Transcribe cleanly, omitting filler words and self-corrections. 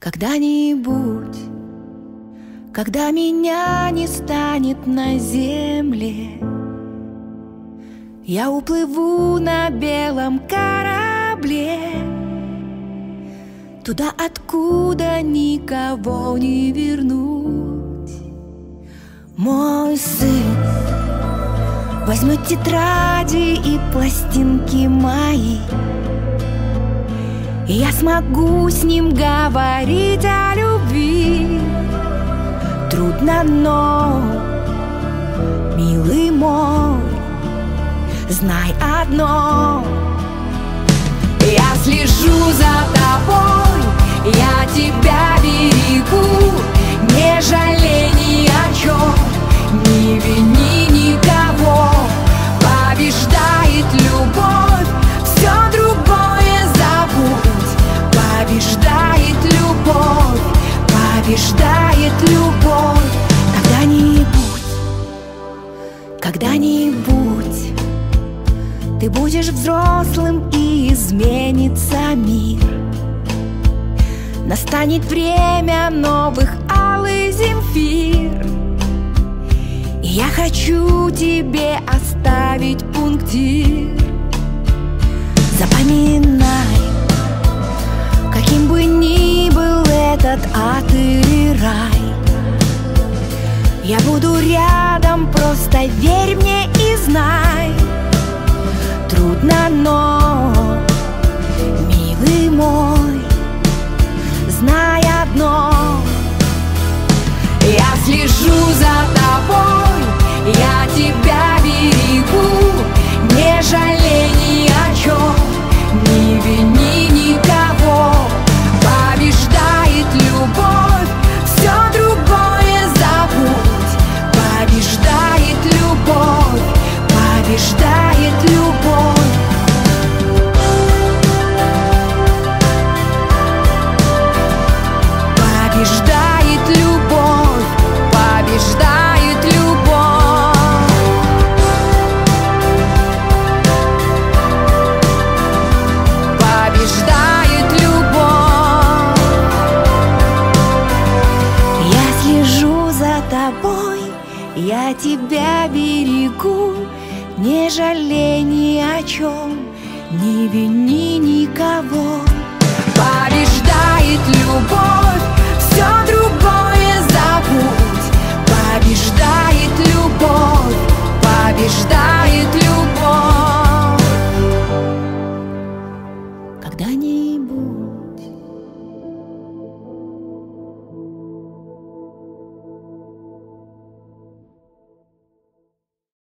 Когда-нибудь, когда меня не станет на земле, я уплыву на белом корабле туда, откуда никого не вернуть. Мой сын возьмет тетради и пластинки мои, и я смогу с ним говорить о любви. Трудно, но, милый мой, знай одно: я слежу за тобой, я тебя берегу. Не жалей ни о чем, не вини никого. Побеждает любовь, все другое забудь. Побеждает любовь, побеждает любовь. Когда-нибудь ты будешь взрослым, и изменится мир. Настанет время новых Аллы Земфир, и я хочу тебе оставить пунктир. Запоминай, каким бы ни был этот ад или рай, я буду рядом, просто верь мне и знай. Трудно, но, милый мой, знай одно: я слежу за тобой, я тебя берегу. Не жалей ни о чем, не вини никого. Побеждает любовь, все другое забудь. Побеждает любовь, побеждает любовь. Побеждает любовь, побеждает любовь. Побеждает любовь. Я слежу за тобой, я тебя берегу. Не жалей ни о чем, не вини никого.